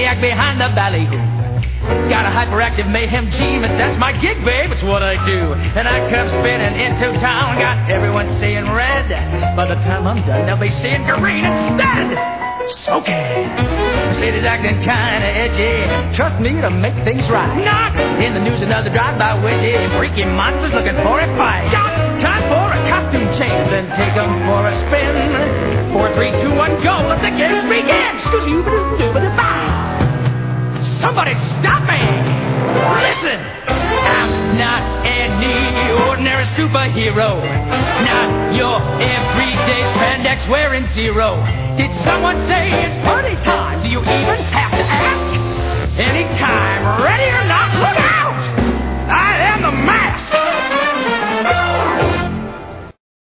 maniac behind the ballyhoo. Got a hyperactive mayhem gene, but that's my gig, babe, it's what I do. And I come spinning into town, got everyone seeing red. By the time I'm done, they'll be seeing green instead. Okay, city's acting kinda edgy. Trust me to make things right. Not in the news, another drive-by widget. Freaky monsters looking for a fight. Got time for a costume change, then take them for a spin. 4, 3, 2, 1, go, let the games begin. Somebody stop me! Listen! I'm not any ordinary superhero. Not your everyday spandex wearing zero. Did someone say it's party time? Do you even have to ask? Anytime, ready or not, look out!